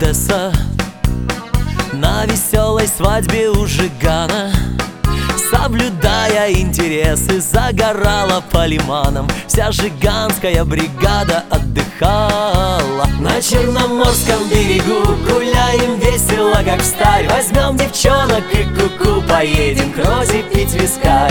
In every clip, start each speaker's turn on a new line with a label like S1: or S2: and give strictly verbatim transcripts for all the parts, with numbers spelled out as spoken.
S1: Одесса, на веселой свадьбе у Жигана, соблюдая интересы, загорала по лиманам. Вся жиганская бригада отдыхала. На Черноморском берегу гуляем весело, как встарь. Возьмем девчонок и ку-ку, поедем к Розе пить вискарь.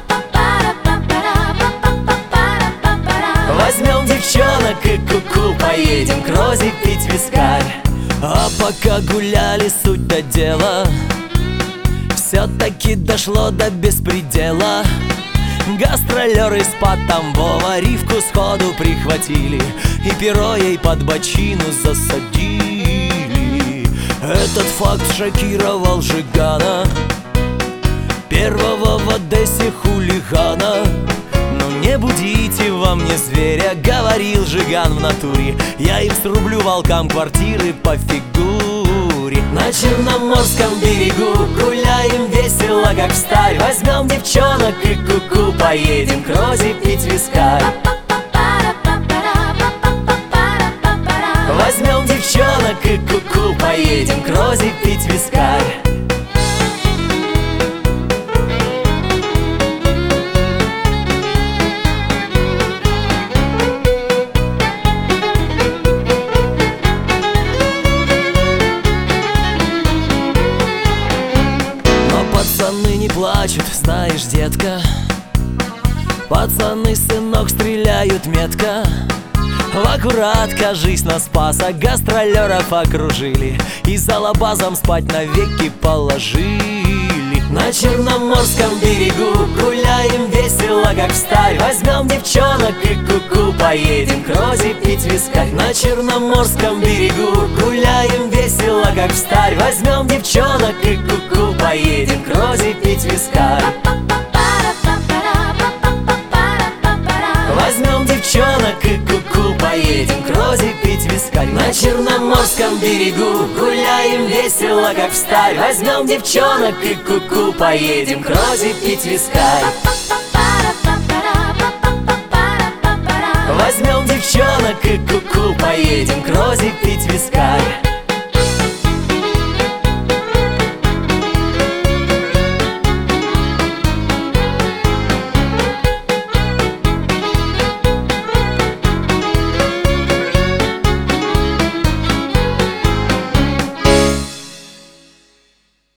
S1: Возьмем девчонок и ку-ку, поедем к Розе пить вискарь. А пока гуляли, суть до дела все-таки дошло до беспредела. Гастролеры из Тамбова Ривку сходу прихватили и перо ей под бочину засадили. Этот факт шокировал Жигана, первого в Одессе хулигана. «Ну не будите во мне зверя», — говорил Жиган в натуре, «я им срублю волкам квартиры по фигуре». На Черноморском берегу гуляем весело, как встарь. Возьмем девчонок и ку-ку, поедем к Розе пить вискарь. Возьмем девчонок и ку-ку, поедем к Розе пить вискарь. Пацаны не плачут, знаешь, детка, пацаны, сынок, стреляют метко. В аккурат, кажись, на Спаса гастролеров окружили и за лабазом спать навеки положили. На Черноморском берегу гуляем весело, как встарь. Возьмем девчонок и ку-ку, поедем к Розе пить вискарь. На Черноморском берегу гуляем весело, как встарь. Возьмем девчонок и ку-ку, поедем к Розе пить вискарь. Возьмем девчонок и ку-ку, поедем к Розе пить вискарь. На Черноморском берегу гуляем весело, как встарь. Возьмем девчонок и ку-ку, поедем к Розе пить вискарь. Возьмем девчонок и ку-ку, поедем к Розе пить вискарь.